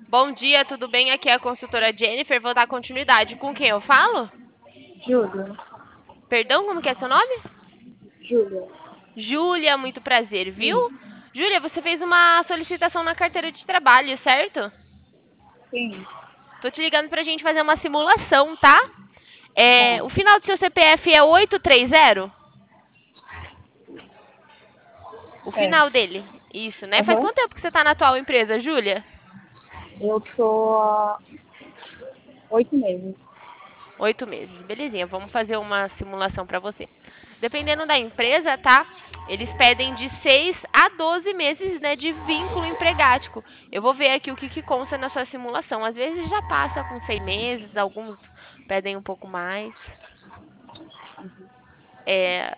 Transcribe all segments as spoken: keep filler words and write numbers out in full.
Bom dia, tudo bem? Aqui é a consultora Jennifer. Vou dar continuidade. Com quem eu falo? Júlia. Perdão, como que é seu nome? Júlia. Júlia, muito prazer, viu? Sim. Júlia, você fez uma solicitação na carteira de trabalho, certo? Sim. Tô te ligando pra gente fazer uma simulação, tá? É, Tá. o final do seu C P F é oito três zero? O É. final dele. Isso, né? Faz Aham. quanto tempo que você tá na atual empresa, Júlia? Eu tô há oito meses. Oito meses. Belezinha, vamos fazer uma simulação para você. Dependendo da empresa, tá? Eles pedem de seis a doze meses, né, de vínculo empregático. Eu vou ver aqui o que, que consta na sua simulação. Às vezes já passa com seis meses, alguns pedem um pouco mais. É...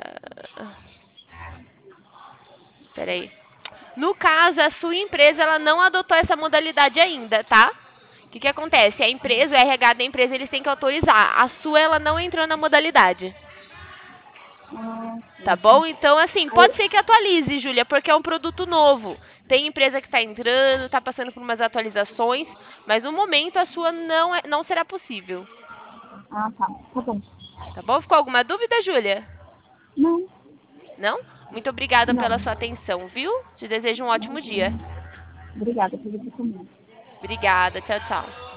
Peraí. No caso, a sua empresa ela não adotou essa modalidade ainda, tá? O que, que acontece? A empresa, o R H da empresa, eles têm que autorizar. A sua, ela não entrou na modalidade. Ah, Tá sim. bom? Então, assim, pode Aí, ser que atualize, Júlia, porque é um produto novo. Tem empresa que está entrando, está passando por umas atualizações, mas no momento a sua não, é, não será possível. ah, tá. Tá bom. Tá bom? Ficou alguma dúvida, Júlia? Não, Não? Muito obrigada não. pela sua atenção, viu? Te desejo um ótimo dia. Imagina. Obrigada pelo documento. Obrigada. Tchau, tchau.